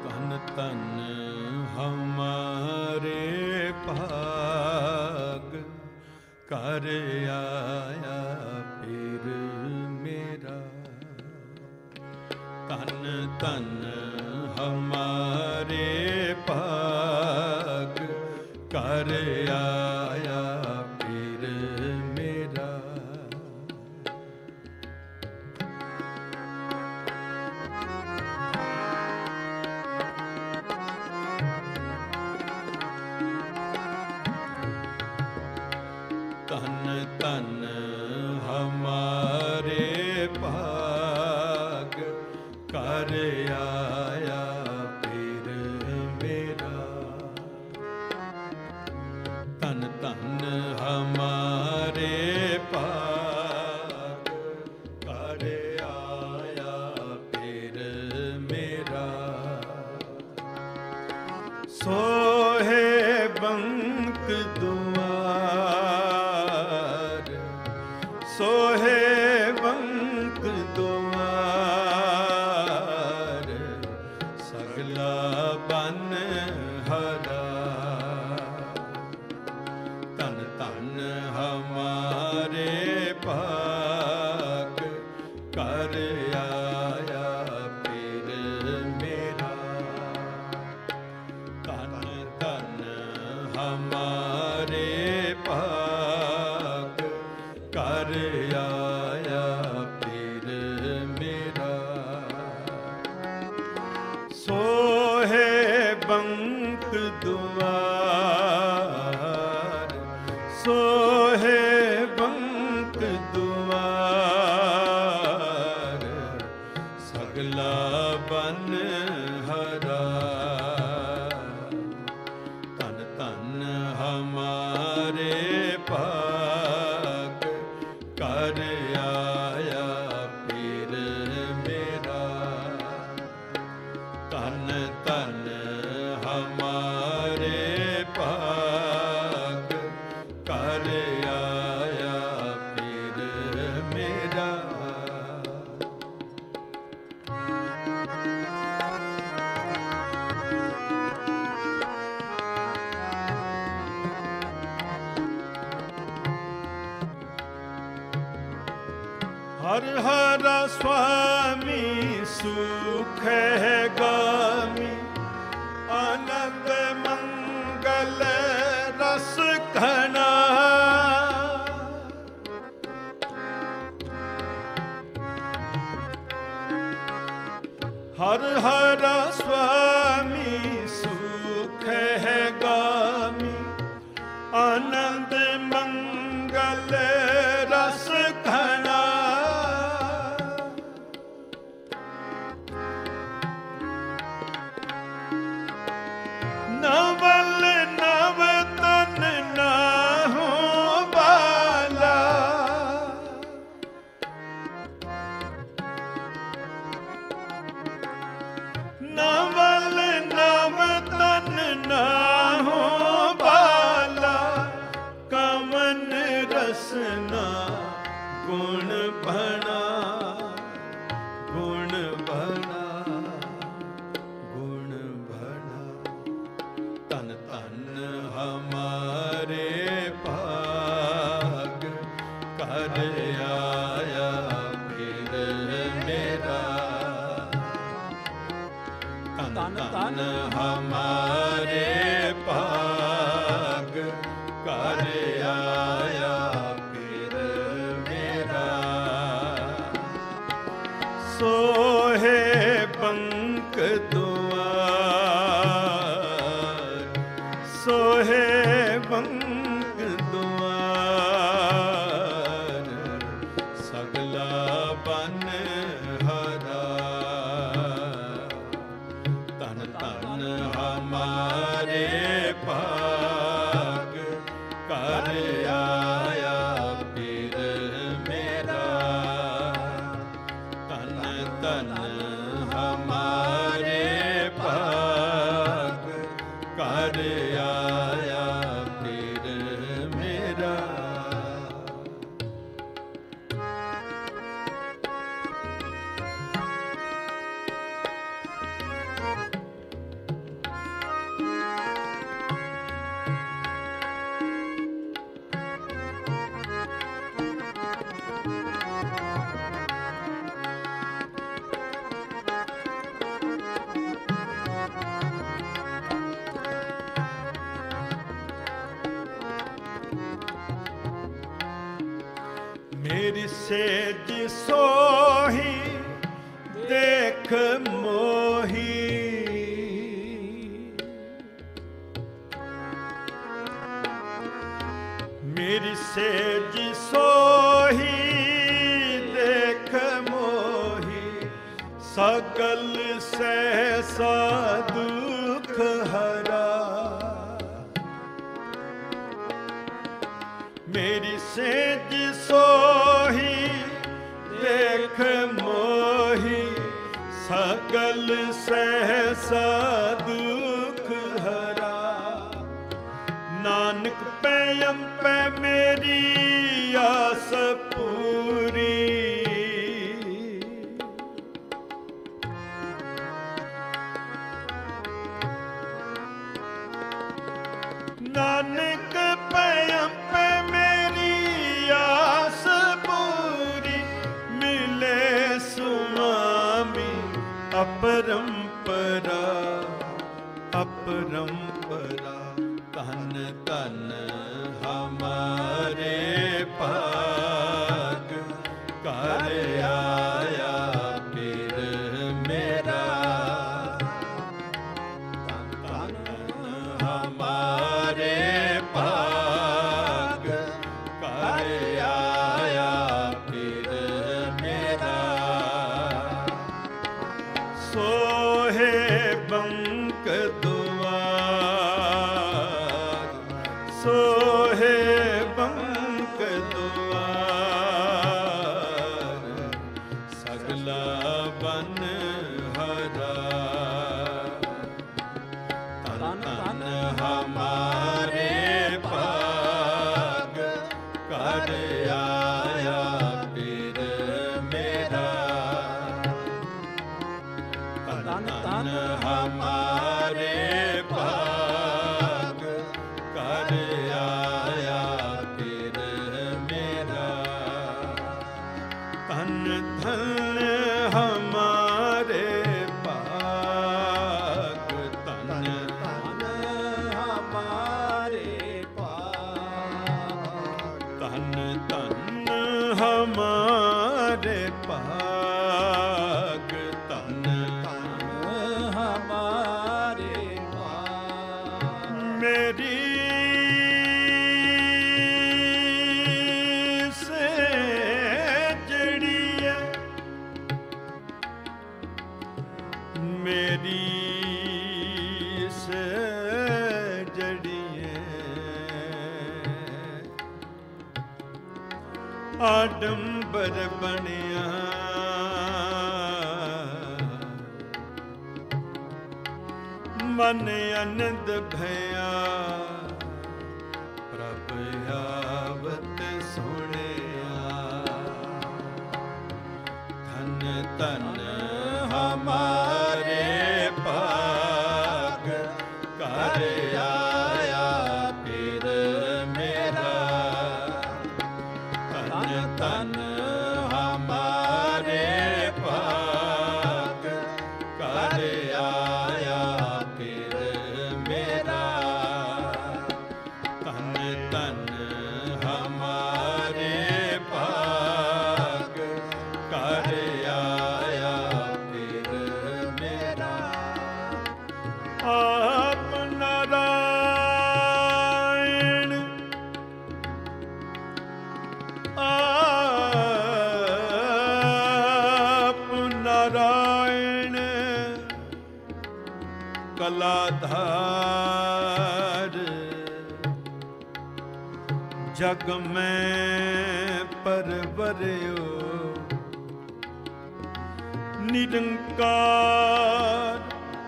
ਧਨ ਧਨ ਹਮਾਰੇ ਭਾਗ, ਕਰ ਆਇਆ ਪੀਰ ਮੇਰਾ। ਧਨ ਧਨ ਹਮਾਰੇ ਭਾਗ, ਕਰ ਆਇਆ ਪੀਰ ਮੇਰਾ। ਧਨ ਧਨ ਹਮਾਰੇ ਭਾਗ, ਕਰ ਆਇਆ ਪੀਰ ਮੇਰਾ। ਧਨ ਧਨ ਹਮਾਰੇ ਭਾਗ, ਕਰ ਆਇਆ ਪੀਰ ਮੇਰਾ। ਸੋਹੇ ਬੰਕ ਦੁਆਰ, ਸੋਹੇ ਬੰਕ ਦੁਆਰ, ਸਗਲਾ ਬਨ ਹਰਾ। ਧਨ ਧਨ ਹਮਾਰੇ ਭਾਗ, ਕਰ ਆਇਆ ਪੀਰ ਮੇਰਾ। ਧਨ ਧਨ ਹਮਾਰੇ ਭਾਗ, ਕਰ ਆਇਆ ਪੀਰ ਮੇਰਾ। ਸੋਹੇ ਬੰਕ ਦੁਆਰ, ਸੋਹੇ ਬੰਕ ਦੁਆਰ, ਸਗਲਾ ਬਨ ਹਰਾ। ਧਨ ਧਨ ਹਮਾਰੇ ਭਾਗ, ਕਰ ਆਇਆ ਪੀਰ ਮੇਰਾ। ਧਨ ਧਨ ਹਮਾਰੇ ਭਾਗ, ਕਰ ਆਇਆ ਪੀਰ ਮੇਰਾ। ਹਰ ਹਰਾ ਸੁਆਮੀ ਸੁਖ ਹੈ ਗਾਮੀ, ਆਨੰਦ ਮੰਗਲ ਰਸ ਘਣਾ। ਹਰ ਹਰਾ ਸੁਆਮੀ ਸੁਖ ਹੈ ਗਾਮੀ, ਆਨੰਦ ਮੰਗਲ ਰਸ ਘਣਾ। ਨਵਲ ਨਵ ਤਨ ਨਾਹੋ ਬਾਲਾ, ਨਵਲ ਨਵ ਤਨ ਨਾਹੋ ਬਾਲਾ। ਕਮਨ ਰਸਨਾ ਗੁਣ ਬਣਾ, ਗੁਣ ਬਣਾ, ਗੁਣ ਬਣਾ। ਧਨ ਧਨ ਹਮਾਰੇ ਭਾਗ, ਕਰ ਆਇਆ ਪੀਰ ਮੇਰਾ। ਧਨ ਧਨ ਹਮਾਰੇ ਭਾਗ, ਕਰ ਆਇਆ ਪੀਰ ਮੇਰਾ। ਸੋਹੇ ਬੰਕ ਦੁਆਰ, ਸੋਹੇ ਬੰਕ ਦੁਆਰ, ਸਗਲਾ ਬਨ ਹਰਾ। ਧਨ ਧਨ ਹਮਾਰੇ ਭਾਗ, ਕਰ ਆਇਆ ਪੀਰ ਮੇਰਾ। ਧਨ ਧਨ ਹਮਾਰੇ ਮੇਰੀ ਸੇਜ ਸੋਹੀ ਦੇਖ ਮੋਹੀ, ਮੇਰੀ ਸੇਜ ਸੋਹੀ ਦੇਖ ਮੋਹੀ, ਸਗਲ ਸਹਿਸਾ ਦੁਖ ਹਰਾ। ਮੇਰੀ ਸੇਜ ਸੋਹੀ ਦੇਖ ਮੋਹੀ, ਸਗਲ ਸਹਿਸਾ ਦੁਖ ਹਰਾ। ਨਾਨਕ ਪੈ ਅੰਪੈ ਮੇਰੀ ਆਸ ਪੂਰੀ, ਨਾਨਕ ਪੈ ਅੰਪੈ ਮੇਰੀ ਆਸ ਪੂਰੀ, ਮਿਲੇ ਸੁਆਮੀ ਅਪਰੰਪਰਾ ਅਪਰੰਪਰਾ। ਧਨ ਧਨ ਹਮਾਰੇ ਭਾਗ, ਘਰ ਆਇਆ ਪੀਰ ਮੇਰਾ। ਧਨ ਧਨ ਹਮਾਰੇ ਭਾਗ, ਘਰ ਆਇਆ ਪੀਰ ਮੇਰਾ। ਸੋਹੇ ਬੰਕ ਸੋਹੇ ਬੰਕ ਦੁਆਰ, ਸਗਲਾ ਬਨ ਹਰਾ। ਧਨ ਧਨ ਹਮਾਰੇ ਭਾਗ, ਘਰ ਆਇਆ ਪੀਰ ਮੇਰਾ। ਧਨ ਧਨ ਹਮਾਰੇ ਭਾਗ, ਘਰ ਆਇਆ ਪੀਰ ਮੇਰਾ। ਧਨ ਧਨ ਹਮਾਰੇ ਭਾਗ, ਧਨ ਧਨ ਹਮਾਰੇ ਭਾਗ, ਧਨ ਧਨ ਹਮਾਰੇ ਭਾਗ, ਧਨ ਧਨ ਹਮਾਰੇ ਭਾਗ। ਮੇਰੀ ਮੇਰੀ ਸਜੜੀਏ ਆਡੰਬਰ ਬਣਿਆ, ਮਨ ਅਨੰਦ ਭਇਆ, ਪ੍ਰਭ ਆਵਤ ਸੁਣਿਆ। ਧਨ ਧਨ ਹਮਾਰੇ ਭਾਗ, ਘਰ ਆਇਆ ਪੀਰ ਮੇਰਾ। ਧਨ ਧਨ ਹਮਾਰੇ ਭਾਗ, ਘਰ ਆਇਆ ਪੀਰ ਮੇਰਾ। ਧਨ ਧਨ ਹਮਾਰੇ ਭਾਗ, ਘਰ ਆਇਆ ਪੀਰ ਮੇਰਾ। ਆਪ ਨਾਰਾਇਣ ਆਪ ਨਾਰਾਇਣ, ਕਲਾਧਾਰ। ਜਗ ਮੈਂ ਪਰਵਰਿਓ, ਨਿਰੰਕਾਰ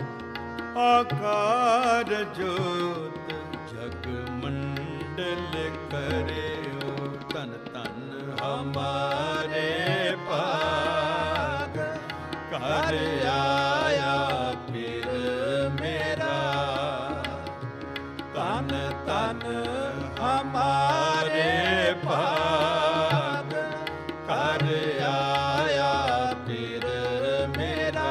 ਆਕਾਰ ਜੋਤ, ਜਗ ਮੰਡਲ ਕਰਿਓ। ਧਨ ਧਨ ਹਮਾਰੇ ਭਾਗ, ਘਰ ਆਇਆ ਪੀਰ ਮੇਰਾ। ਧਨ ਧਨ ਹਮਾਰੇ ਭਾਗ, ਘਰ ਆਇਆ ਪੀਰ ਮੇਰਾ।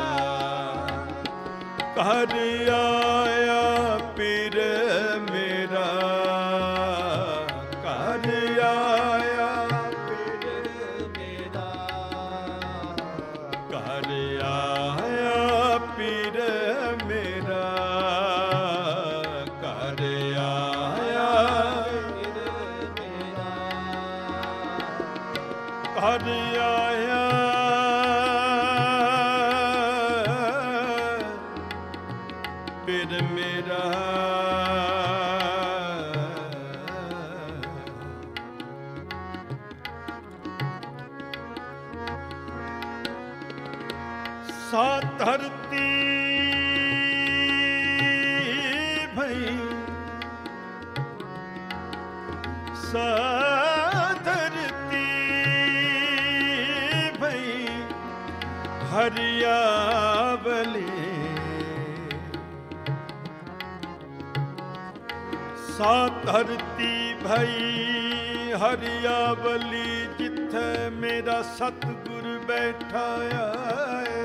ਘਰ ਆਇਆ ਪੀਰ ਮੇਰਾ, ਘਰ ਆਇਆ ਪੀਰ ਪਿਰ ਮੇਰਾ। ਸਾ ਧਰਤੀ ਭਈ ਸਾ ਧਰਤੀ ਭਈ ਹਰਿਆਵਲੀ। ਸਾ ਧਰਤੀ ਭਈ ਹਰਿਆਵਲੀ ਜਿੱਥੇ ਮੇਰਾ ਸਤਿਗੁਰ ਬੈਠਾ ਆਏ।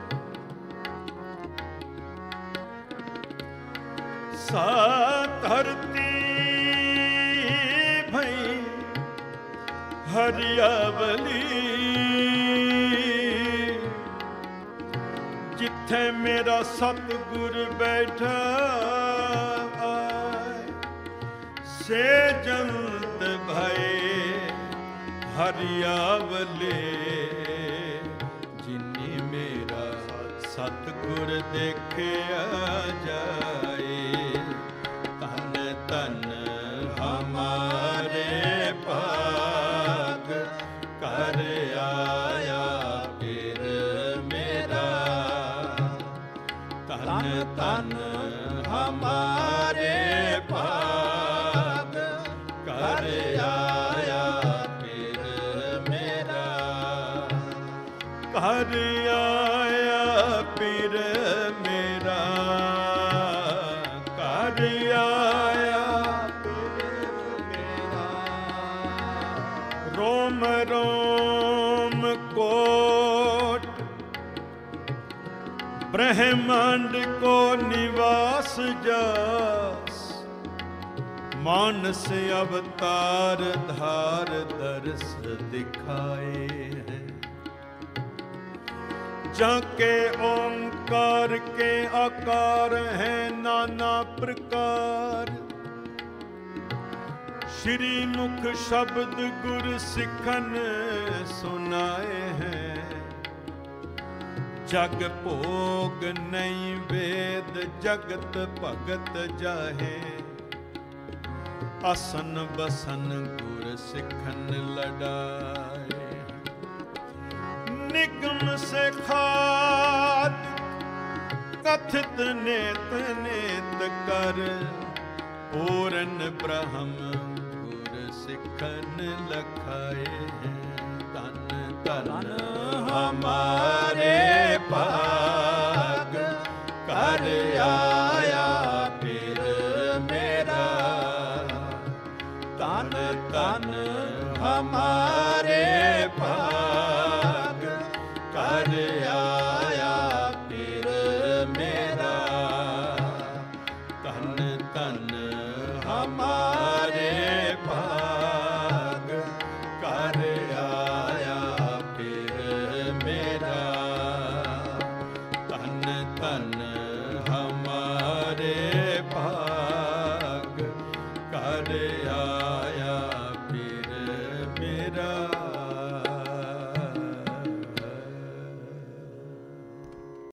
ਸਾ ਧਰਤੀ ਭਈ ਹਰਿਆਵਲੀ ਜਿੱਥੇ ਮੇਰਾ ਸਤਿਗੁਰ ਬੈਠਾ ਆਏ। ਸੇ ਜੰਤ ਭਏ ਹਰਿਆਵਲੇ ਜਿਨੀ ਮੇਰਾ ਸਤਿਗੁਰ ਦੇਖਿਆ ਜਾਏ। ਧਨ ਧਨ ਹਮਾਰੇ ਭਾਗ ਕਰ ਆਇਆ ਪਿਰ ਮੇਰਾ। ਧਨ ਧਨ ਹਮਾਰੇ ਭਾਗ ਕਰ ਆਇਆ ਪਿਰ ਮੇਰਾ। ਕਰ ਆਇਆ ਪਿਰ ਮੇਰਾ। ਕਰ ਆਇਆ ਪਿਰ ਮੇਰਾ। ਰੋਮ ਰੋਮ ਕੋਟ ब्रह्मांड को निवास जास। मानस अवतार धार दर्श दिखाए हैं। जाके ओंकार के आकार हैं नाना प्रकार। श्री मुख शब्द गुर सिखन सुनाए हैं। जग भोग नहीं वेद जगत भगत जाहे। आसन बसन गुर सिखन लड़ाए। निगम से खाद कथित नेत नेत कर। पूर्ण ब्रह्म गुर सिखन लखाए हैं। धन धन हमारे